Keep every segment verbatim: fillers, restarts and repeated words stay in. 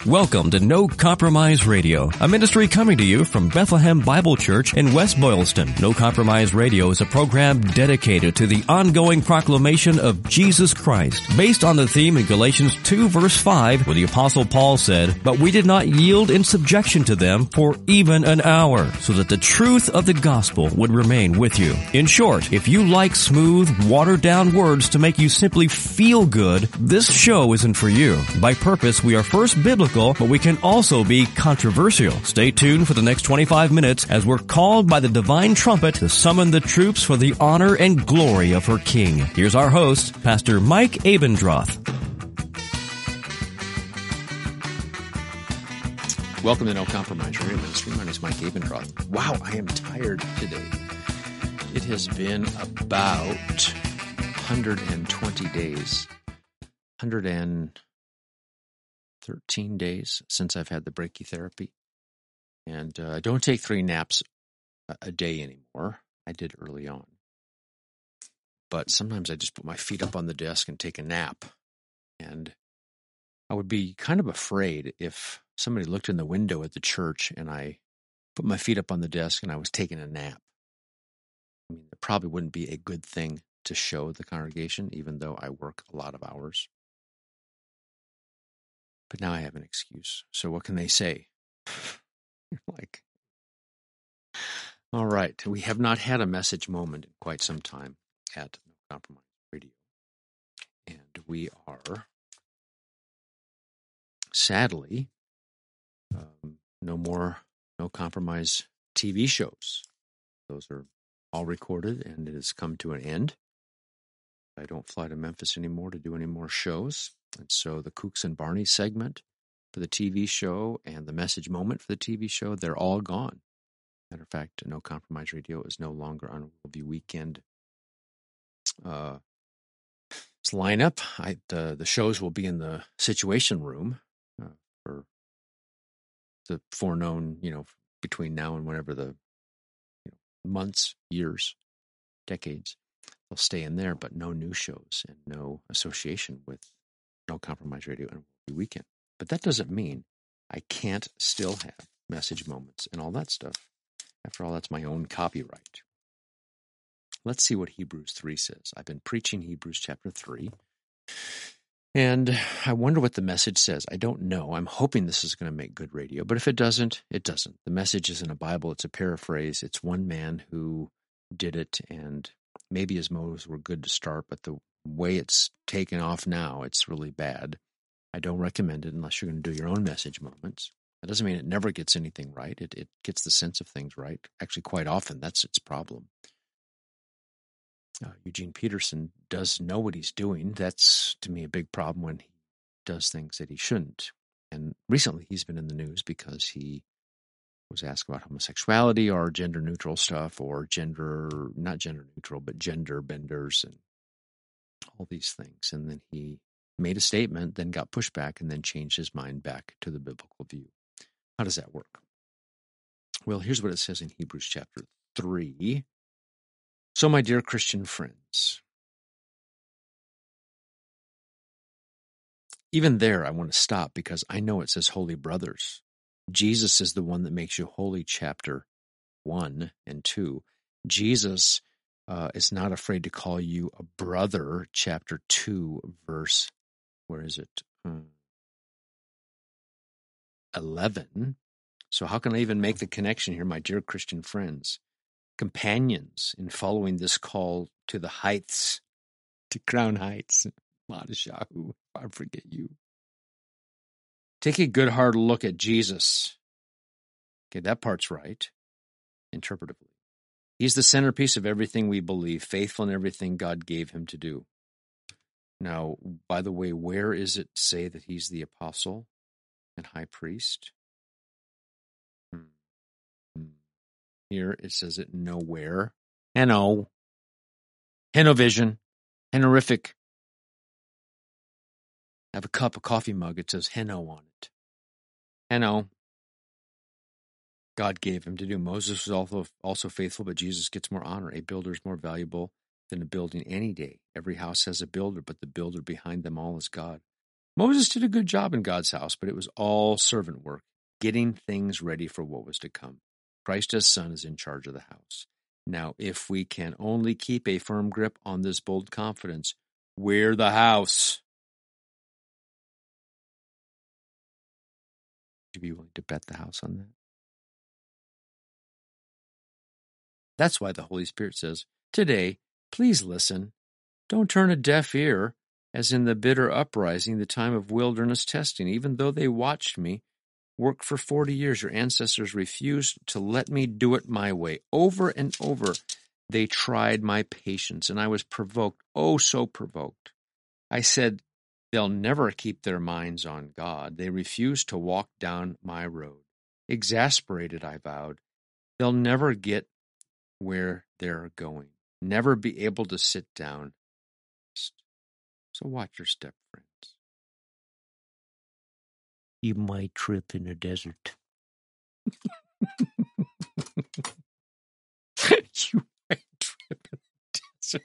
Welcome to No Compromise Radio, a ministry coming to you from Bethlehem Bible Church in West Boylston. No Compromise Radio is a program dedicated to the ongoing proclamation of Jesus Christ, based on the theme in Galatians two verse five, where the Apostle Paul said, "But we did not yield in subjection to them for even an hour, so that the truth of the gospel would remain with you." In short, if you like smooth, watered-down words to make you simply feel good, this show isn't for you. By purpose, we are first biblical, but we can also be controversial. Stay tuned for the next twenty-five minutes as we're called by the divine trumpet to summon the troops for the honor and glory of her King. Here's our host, Pastor Mike Abendroth. Welcome to No Compromise Radio Ministry. My name is Mike Abendroth. Wow, I am tired today. It has been about one hundred twenty days, one hundred thirteen days since I've had the brachytherapy. And uh, I don't take three naps a, a day anymore. I did early on. But sometimes I just put my feet up on the desk and take a nap. And I would be kind of afraid if somebody looked in the window at the church and I put my feet up on the desk and I was taking a nap. I mean, it probably wouldn't be a good thing to show the congregation, even though I work a lot of hours. But now I have an excuse. So what can they say? Like, all right, we have not had a message moment in quite some time at No Compromise Radio. And we are, sadly, um, no more No Compromise T V shows. Those are all recorded, and it has come to an end. I don't fly to Memphis anymore to do any more shows. And so the Kooks and Barney segment for the T V show and the message moment for the T V show, they're all gone. Matter of fact, No Compromise Radio is no longer on Worldview Weekend uh, lineup. I, the, the shows will be in the Situation Room uh, for the foreknown, you know, between now and whenever the you know, months, years, decades. They'll stay in there, but no new shows and no association with No Compromise Radio and Worldview Weekend. But that doesn't mean I can't still have message moments and all that stuff. After all, that's my own copyright. Let's see what Hebrews three says. I've been preaching Hebrews chapter three, and I wonder what the message says. I don't know. I'm hoping this is going to make good radio, but if it doesn't, it doesn't. The message isn't a Bible. It's a paraphrase. It's one man who did it, and maybe his motives were good to start, but the way it's taken off now, it's really bad. I don't recommend it unless you're going to do your own message moments. That doesn't mean it never gets anything right. It it gets the sense of things right. Actually, quite often, that's its problem. Uh, Eugene Peterson does know what he's doing. That's, to me, a big problem when he does things that he shouldn't. And recently, he's been in the news because he was asked about homosexuality or gender-neutral stuff or gender, not gender-neutral, but gender benders and all these things. And then he made a statement, then got pushed back, and then changed his mind back to the biblical view. How does that work? Well, here's what it says in Hebrews chapter three. So, my dear Christian friends, even there I want to stop because I know it says holy brothers. Jesus is the one that makes you holy, chapter one and two. Jesus uh, is not afraid to call you a brother, chapter two, verse, where is it? Hmm. eleven. So how can I even make the connection here, my dear Christian friends? Companions in following this call to the heights, to crown heights. Madashahu, I forget you. Take a good hard look at Jesus. Okay, that part's right, interpretively. He's the centerpiece of everything we believe, faithful in everything God gave him to do. Now, by the way, where is it say that he's the apostle and high priest? Hmm. Here it says it nowhere. Heno. Henovision. Henorific. I have a cup, a coffee mug. It says Heno on it. Heno. God gave him to do. Moses was also, also faithful, but Jesus gets more honor. A builder is more valuable than a building any day. Every house has a builder, but the builder behind them all is God. Moses did a good job in God's house, but it was all servant work, getting things ready for what was to come. Christ as Son is in charge of the house. Now, if we can only keep a firm grip on this bold confidence, we're the house. Would you be willing to bet the house on that? That's why the Holy Spirit says, today, please listen. Don't turn a deaf ear, as in the bitter uprising, the time of wilderness testing. Even though they watched me work for forty years, your ancestors refused to let me do it my way. Over and over, they tried my patience, and I was provoked, oh, so provoked. I said, they'll never keep their minds on God. They refuse to walk down my road. Exasperated, I vowed, they'll never get where they're going, never be able to sit down. So watch your step, friends. You might trip in the desert. You might trip in the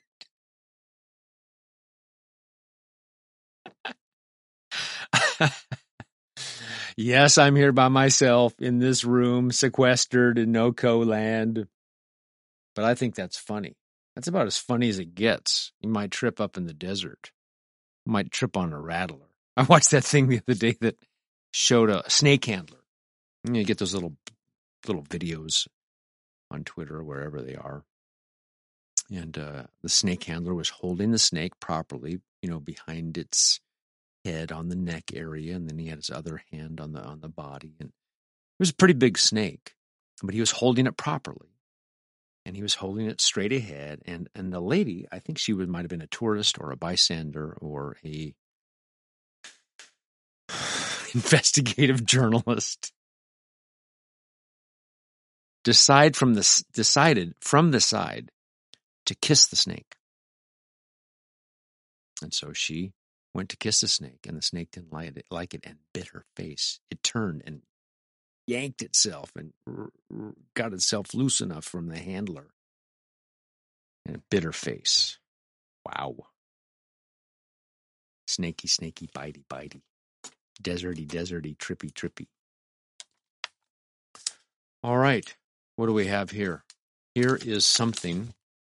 desert. Yes, I'm here by myself in this room, sequestered in no-co land. But I think that's funny. That's about as funny as it gets. You might trip up in the desert. You might trip on a rattler. I watched that thing the other day that showed a snake handler. You know, you get those little little videos on Twitter or wherever they are. And uh, the snake handler was holding the snake properly, you know, behind its head on the neck area, and then he had his other hand on the on the body. And it was a pretty big snake, but he was holding it properly. And he was holding it straight ahead. And, and the lady, I think she would, might have been a tourist or a bystander or a investigative journalist, decide from the, decided from the side to kiss the snake. And so she went to kiss the snake, and the snake didn't like it, like it and bit her face. It turned and yanked itself and r- r- got itself loose enough from the handler, and it bit her face. Wow. Snaky, snaky, bitey, bitey. Deserty, deserty, trippy, trippy. All right. What do we have here? Here is something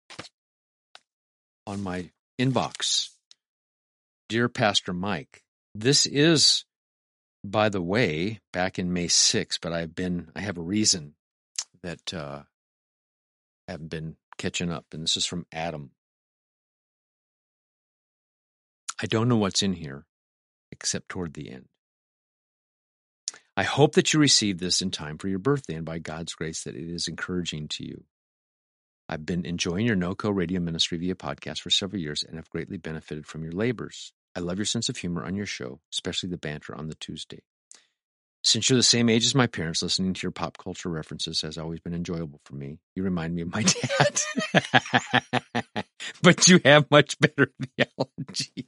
on my inbox. Dear Pastor Mike, this is, by the way, back in May sixth, but I've been, I have a reason that uh, I haven't been catching up, and this is from Adam. I don't know what's in here, except toward the end. I hope that you received this in time for your birthday, and by God's grace that it is encouraging to you. I've been enjoying your no-co radio ministry via podcast for several years and have greatly benefited from your labors. I love your sense of humor on your show, especially the banter on the Tuesday. Since you're the same age as my parents, listening to your pop culture references has always been enjoyable for me. You remind me of my dad. But you have much better theology.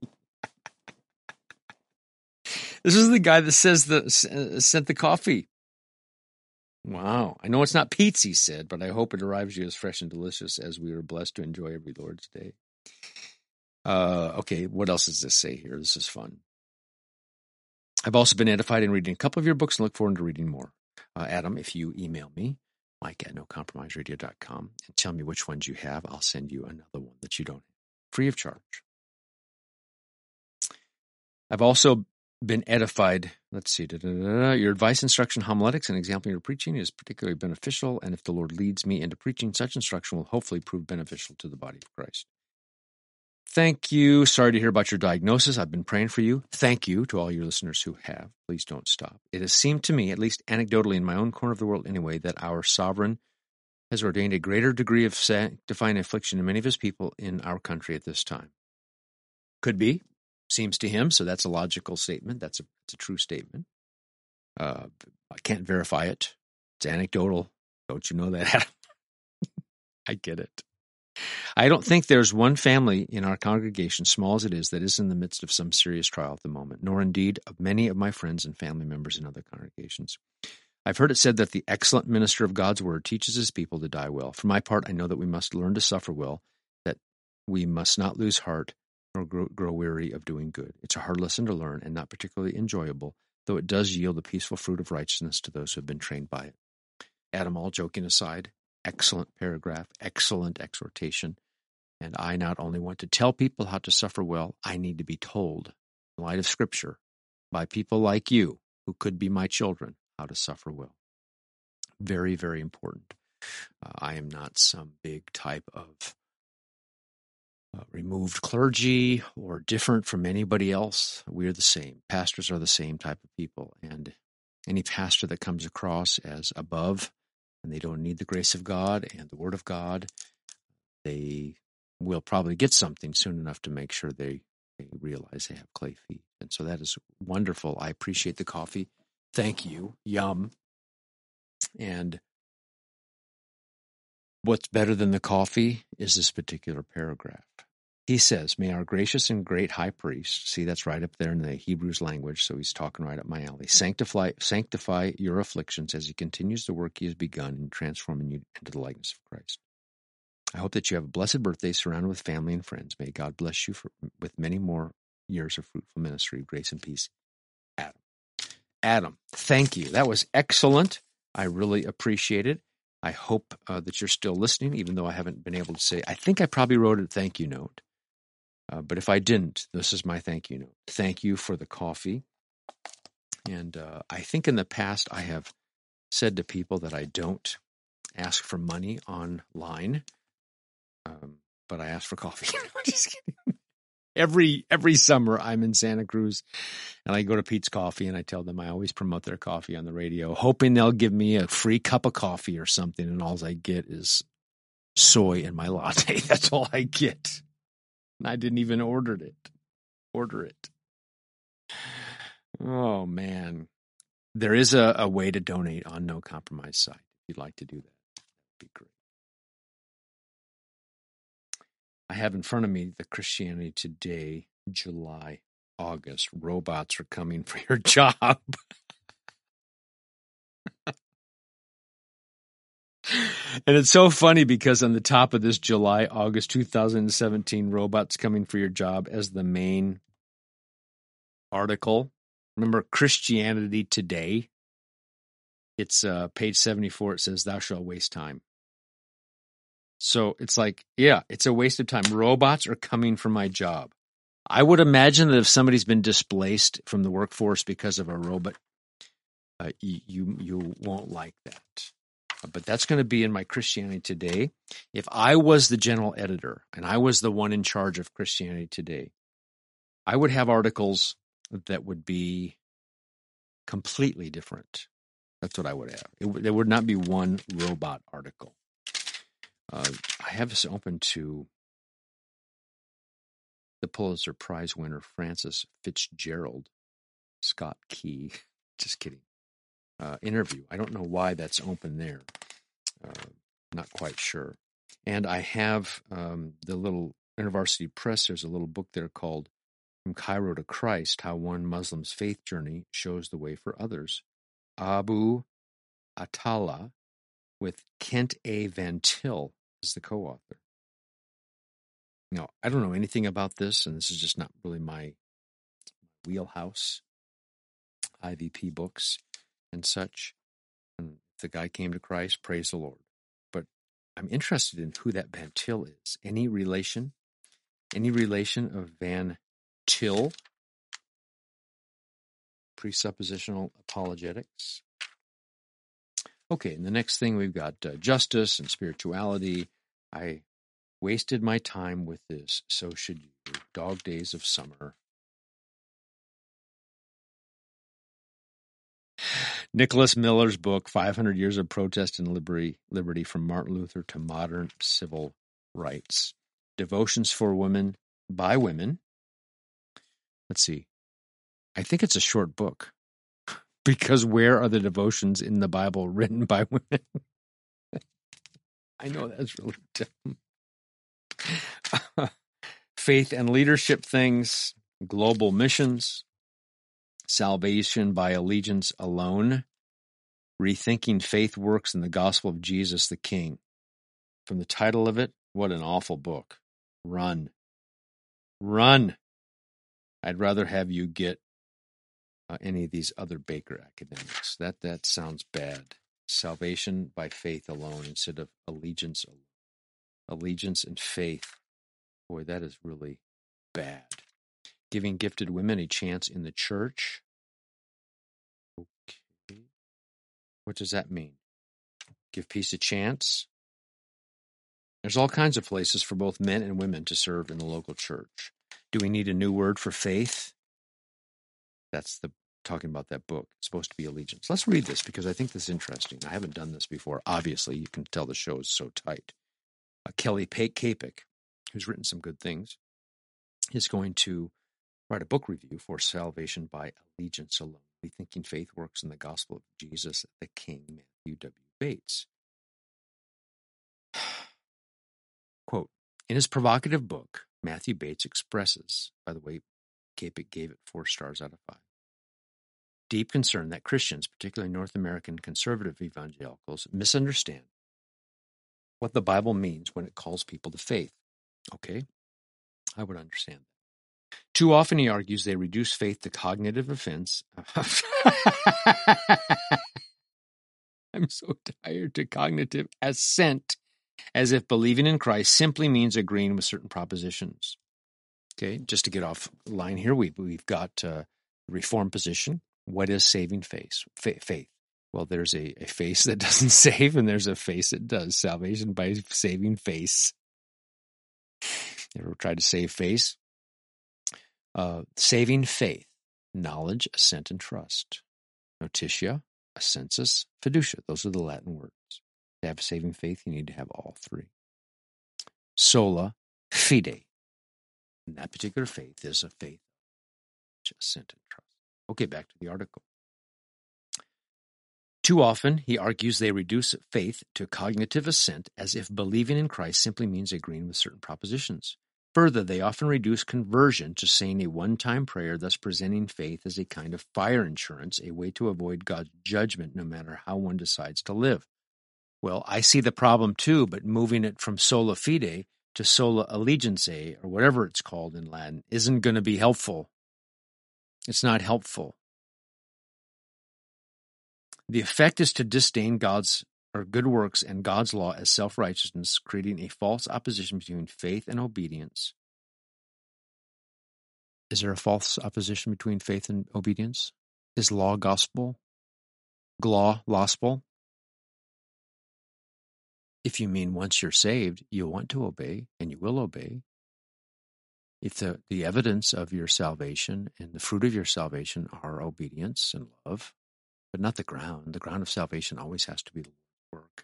This is the guy that says the uh, sent the coffee. Wow. I know it's not pizza, he said, but I hope it arrives to you as fresh and delicious as we are blessed to enjoy every Lord's Day. Uh, okay, what else does this say here? This is fun. I've also been edified in reading a couple of your books and look forward to reading more. Uh, Adam, if you email me, Mike at no compromise radio dot com, and tell me which ones you have, I'll send you another one that you don't have, free of charge. I've also been edified. Let's see. Da, da, da, da. Your advice, instruction, homiletics, and example in your preaching is particularly beneficial, and if the Lord leads me into preaching, such instruction will hopefully prove beneficial to the body of Christ. Thank you. Sorry to hear about your diagnosis. I've been praying for you. Thank you to all your listeners who have. Please don't stop. It has seemed to me, at least anecdotally in my own corner of the world anyway, that our sovereign has ordained a greater degree of sanctifying affliction in many of his people in our country at this time. Could be. Seems to him, so that's a logical statement. That's a, it's a true statement. Uh, I can't verify it. It's anecdotal. Don't you know that, Adam? I get it. I don't think there's one family in our congregation, small as it is, that is in the midst of some serious trial at the moment, nor indeed of many of my friends and family members in other congregations. I've heard it said that the excellent minister of God's word teaches his people to die well. For my part, I know that we must learn to suffer well, that we must not lose heart, nor grow, grow weary of doing good. It's a hard lesson to learn and not particularly enjoyable, though it does yield the peaceful fruit of righteousness to those who have been trained by it. Adam, all joking aside, excellent paragraph, excellent exhortation. And I not only want to tell people how to suffer well, I need to be told, in light of Scripture, by people like you, who could be my children, how to suffer well. Very, very important. Uh, I am not some big type of uh, removed clergy or different from anybody else. We are the same. Pastors are the same type of people. And any pastor that comes across as above, and they don't need the grace of God and the Word of God, they will probably get something soon enough to make sure they, they realize they have clay feet. And so that is wonderful. I appreciate the coffee. Thank you. Yum. And what's better than the coffee is this particular paragraph. He says, may our gracious and great high priest, see, that's right up there in the Hebrews language, so he's talking right up my alley, sanctify, sanctify your afflictions as he continues the work he has begun in transforming you into the likeness of Christ. I hope that you have a blessed birthday surrounded with family and friends. May God bless you for, with many more years of fruitful ministry, grace and peace. Adam. Adam, thank you. That was excellent. I really appreciate it. I hope uh, that you're still listening, even though I haven't been able to say. I think I probably wrote a thank you note. Uh, but if I didn't, this is my thank you note. Thank you for the coffee. And uh, I think in the past I have said to people that I don't ask for money online. Um, but I asked for coffee. Just kidding. Every every summer, I'm in Santa Cruz, and I go to Pete's Coffee, and I tell them I always promote their coffee on the radio, hoping they'll give me a free cup of coffee or something, and all I get is soy in my latte. That's all I get. And I didn't even order it. Order it. Oh, man. There is a, a way to donate on No Compromise site. If you'd like to do that, that'd be great. I have in front of me the Christianity Today, July, August. Robots are coming for your job. And it's so funny because on the top of this July, August two thousand seventeen, robots coming for your job as the main article. Remember Christianity Today? It's uh, page seventy-four. It says, thou shalt waste time. So it's like, yeah, it's a waste of time. Robots are coming for my job. I would imagine that if somebody's been displaced from the workforce because of a robot, uh, you, you you won't like that. But that's going to be in my Christianity Today. If I was the general editor and I was the one in charge of Christianity Today, I would have articles that would be completely different. That's what I would have. It, there would not be one robot article. Uh, I have this open to the Pulitzer Prize winner, Francis Fitzgerald, Scott Key. Just kidding. Uh, interview. I don't know why that's open there. Uh, not quite sure. And I have um, the little InterVarsity Press. There's a little book there called From Cairo to Christ, How One Muslim's Faith Journey Shows the Way for Others. Abu Atala with Kent A. Van Til is the co-author. Now, I don't know anything about this, and this is just not really my wheelhouse, I V P books and such. And if the guy came to Christ, praise the Lord. But I'm interested in who that Van Til is. Any relation? Any relation of Van Til? Presuppositional apologetics. Okay, and the next thing we've got uh, justice and spirituality. I wasted my time with this, so should you. Dog Days of Summer. Nicholas Miller's book, five hundred Years of Protest and Liberty, Liberty from Martin Luther to Modern Civil Rights. Devotions for Women by Women. Let's see. I think it's a short book. Because where are the devotions in the Bible written by women? I know that's really dumb. Faith and leadership things, global missions, salvation by allegiance alone, rethinking faith works in the gospel of Jesus the King. From the title of it, what an awful book. Run. Run. I'd rather have you get uh, any of these other Baker academics. That that sounds bad. Salvation by faith alone instead of allegiance alone. Allegiance and faith. Boy, that is really bad. Giving gifted women a chance in the church. Okay. What does that mean? Give peace a chance? There's all kinds of places for both men and women to serve in the local church. Do we need a new word for faith? That's the talking about that book. It's supposed to be allegiance. Let's read this because I think this is interesting. I haven't done this before. Obviously, you can tell the show is so tight. Uh, Kelly Kapik, who's written some good things, is going to write a book review for Salvation by Allegiance Alone, Rethinking Faith Works in the Gospel of Jesus the King, Matthew W. Bates. Quote, in his provocative book, Matthew Bates expresses, by the way, Kapik gave it four stars out of five, deep concern that Christians, particularly North American conservative evangelicals, misunderstand what the Bible means when it calls people to faith. Okay, I would understand that. Too often, he argues, they reduce faith to cognitive offense. I'm so tired to cognitive assent, as if believing in Christ simply means agreeing with certain propositions. Okay, just to get off line here, we, we've got uh, the Reformed position. What is saving faith? Faith. Well, there's a, a face that doesn't save, and there's a face that does. Salvation by saving face. Ever tried to save face? Uh, saving faith, knowledge, assent, and trust. Notitia, assensus, fiducia. Those are the Latin words. To have saving faith, you need to have all three. Sola fide. And that particular faith is a faith, assent, and trust. Okay, back to the article. Too often, he argues, they reduce faith to cognitive assent as if believing in Christ simply means agreeing with certain propositions. Further, they often reduce conversion to saying a one-time prayer, thus presenting faith as a kind of fire insurance, a way to avoid God's judgment no matter how one decides to live. Well, I see the problem too, but moving it from sola fide to sola allegiance, or whatever it's called in Latin, isn't going to be helpful. It's not helpful. The effect is to disdain God's or good works and God's law as self-righteousness, creating a false opposition between faith and obedience. Is there a false opposition between faith and obedience? Is law gospel? Glaw gospel? If you mean once you're saved, you want to obey, and you will obey. If the, the evidence of your salvation and the fruit of your salvation are obedience and love, but not the ground. The ground of salvation always has to be the Lord's work.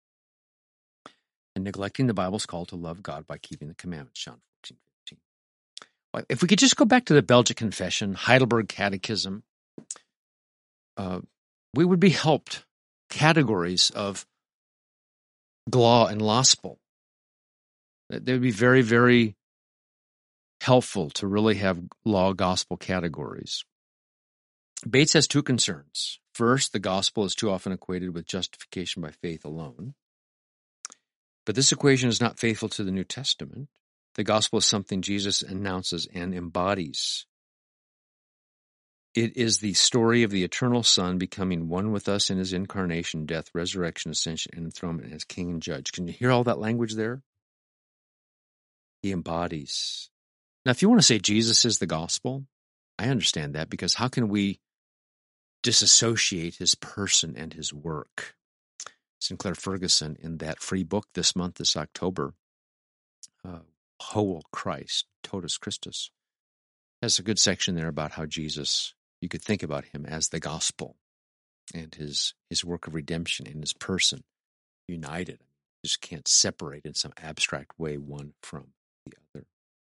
And neglecting the Bible's call to love God by keeping the commandments, John fourteen fifteen. Well, if we could just go back to the Belgic Confession, Heidelberg Catechism, uh, we would be helped. Categories of glaw and gospel. They would be very, very helpful to really have law gospel categories. Bates has two concerns. First, the gospel is too often equated with justification by faith alone. But this equation is not faithful to the New Testament. The gospel is something Jesus announces and embodies. It is the story of the eternal Son becoming one with us in his incarnation, death, resurrection, ascension, and enthronement as King and Judge. Can you hear all that language there? He embodies. Now, if you want to say Jesus is the gospel, I understand that, because how can we disassociate his person and his work? Sinclair Ferguson, in that free book this month, this October, uh, Whole Christ, Totus Christus, has a good section there about how Jesus, you could think about him as the gospel and his his work of redemption and his person united. You just can't separate in some abstract way one from the other.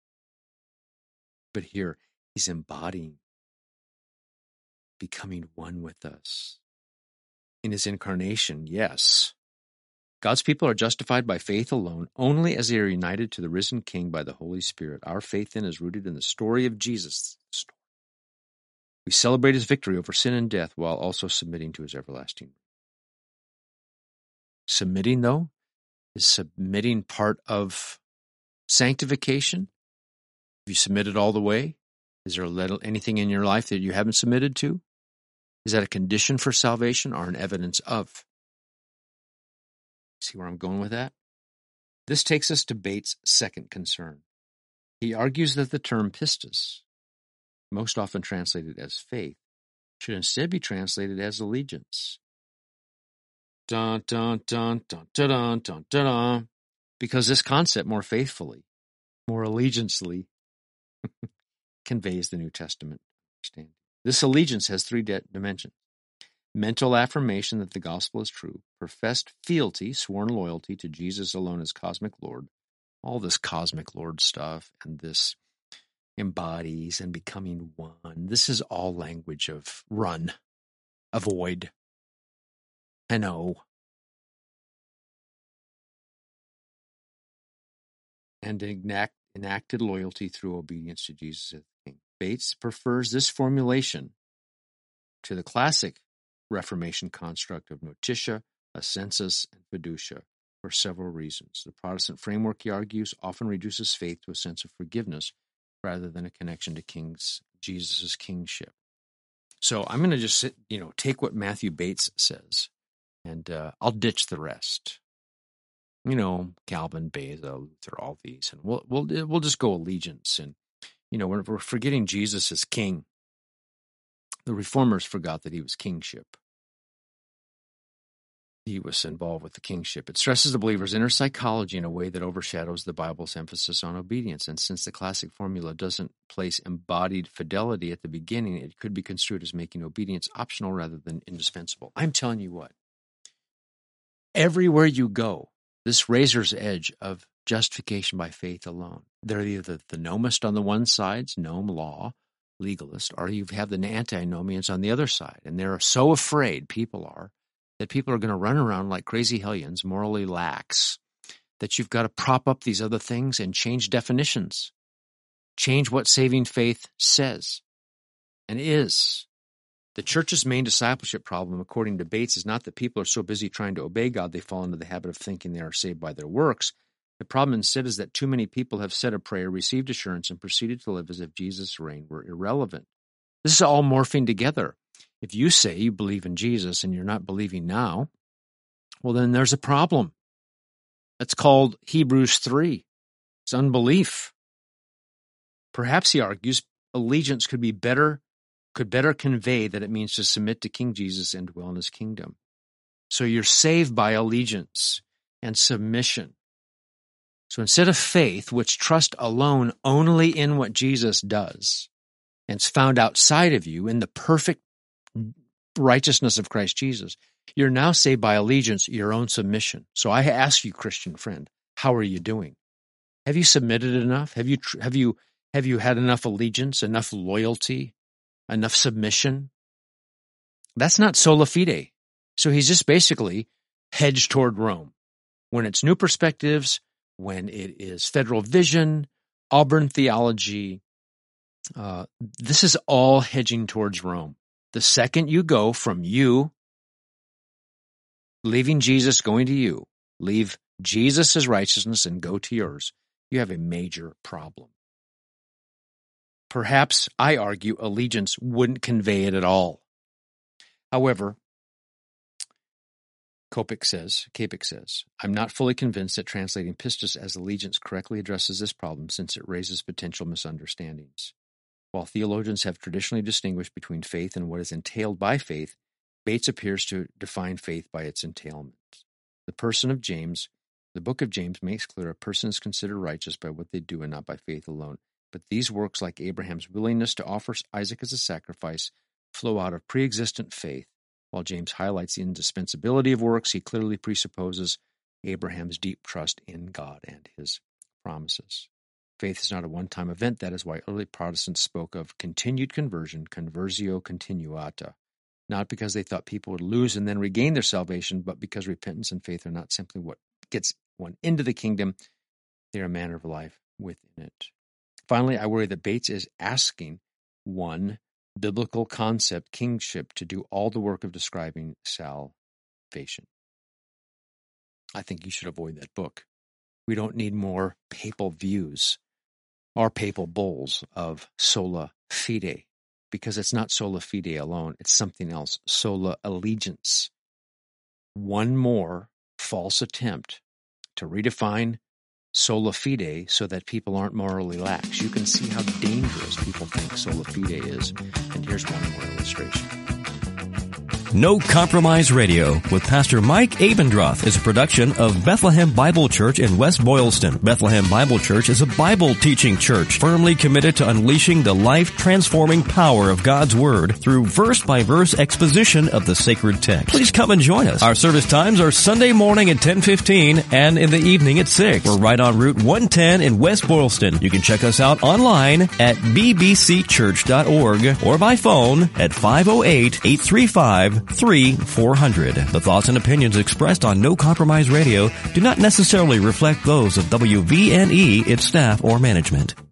But here, he's embodying, becoming one with us. In his incarnation, yes. God's people are justified by faith alone, only as they are united to the risen King by the Holy Spirit. Our faith then is rooted in the story of Jesus. We celebrate his victory over sin and death while also submitting to his everlasting. Submitting, though, is submitting part of sanctification? you submitted all the way? Is there anything in your life that you haven't submitted to? Is that a condition for salvation or an evidence of? See where I'm going with that? This takes us to Bates' second concern. He argues that the term pistis, most often translated as faith, should instead be translated as allegiance. Dun, dun, dun, dun, dun, dun, dun, dun, dun. Because this concept more faithfully, more allegiancely, conveys the New Testament understanding. This allegiance has three de- dimensions. Mental affirmation that the gospel is true, professed fealty, sworn loyalty to Jesus alone as cosmic Lord, all this cosmic Lord stuff, and this embodies and becoming one. This is all language of run, avoid, and oh. And enact, enacted loyalty through obedience to Jesus as the King. Bates prefers this formulation to the classic Reformation construct of notitia, assensus, and fiducia for several reasons. The Protestant framework, he argues, often reduces faith to a sense of forgiveness rather than a connection to King's Jesus' kingship. So I'm going to just sit, you know, take what Matthew Bates says, and uh, I'll ditch the rest. You know, Calvin, Beza, Luther, all these, and we'll we'll we'll just go allegiance. And you know, we're, we're forgetting Jesus as king. The Reformers forgot that he was kingship. He was involved with the kingship. It stresses the believer's inner psychology in a way that overshadows the Bible's emphasis on obedience. And since the classic formula doesn't place embodied fidelity at the beginning, it could be construed as making obedience optional rather than indispensable. I'm telling you what, everywhere you go, this razor's edge of justification by faith alone, they're either the nomist on the one side, gnome law, legalist, or you have the antinomians on the other side. And they're so afraid, people are, that people are going to run around like crazy hellions, morally lax, that you've got to prop up these other things and change definitions, change what saving faith says and is. The church's main discipleship problem, according to Bates, is not that people are so busy trying to obey God they fall into the habit of thinking they are saved by their works. The problem instead is that too many people have said a prayer, received assurance, and proceeded to live as if Jesus' reign were irrelevant. This is all morphing together. If you say you believe in Jesus and you're not believing now, well, then there's a problem. That's called Hebrews three. It's unbelief. Perhaps, he argues, allegiance could be better, could better convey that it means to submit to King Jesus and dwell in his kingdom. So you're saved by allegiance and submission. So instead of faith, which trusts alone only in what Jesus does, and it's found outside of you in the perfect righteousness of Christ Jesus, you're now saved by allegiance, your own submission. So I ask you, Christian friend, how are you doing? Have you submitted enough? Have you have you have you had enough allegiance, enough loyalty, enough submission? That's not sola fide. So he's just basically hedged toward Rome. When it's new perspectives, when it is federal vision, Auburn theology, uh, this is all hedging towards Rome. The second you go from you, leaving Jesus, going to you, leave Jesus' righteousness and go to yours, you have a major problem. Perhaps, I argue, allegiance wouldn't convey it at all. However, Kopik says, Kapik says, I'm not fully convinced that translating pistis as allegiance correctly addresses this problem since it raises potential misunderstandings. While theologians have traditionally distinguished between faith and what is entailed by faith, Bates appears to define faith by its entailment. The person of James, the book of James makes clear a person is considered righteous by what they do and not by faith alone. But these works, like Abraham's willingness to offer Isaac as a sacrifice, flow out of pre-existent faith. While James highlights the indispensability of works, he clearly presupposes Abraham's deep trust in God and his promises. Faith is not a one-time event. That is why early Protestants spoke of continued conversion, conversio continuata, not because they thought people would lose and then regain their salvation, but because repentance and faith are not simply what gets one into the kingdom, they are a manner of life within it. Finally, I worry that Bates is asking one biblical concept, kingship, to do all the work of describing salvation. I think you should avoid that book. We don't need more papal views are papal bulls of sola fide, because it's not sola fide alone, it's something else, sola allegiance. One more false attempt to redefine sola fide so that people aren't morally lax. You can see how dangerous people think sola fide is, and here's one more illustration. No Compromise Radio with Pastor Mike Abendroth is a production of Bethlehem Bible Church in West Boylston. Bethlehem Bible Church is a Bible teaching church firmly committed to unleashing the life-transforming power of God's Word through verse-by-verse exposition of the sacred text. Please come and join us. Our service times are Sunday morning at ten fifteen and in the evening at six. We're right on Route one ten in West Boylston. You can check us out online at b b c church dot org or by phone at five oh eight, eight three five, three four hundred. The thoughts and opinions expressed on No Compromise Radio do not necessarily reflect those of W V N E, its staff, or management.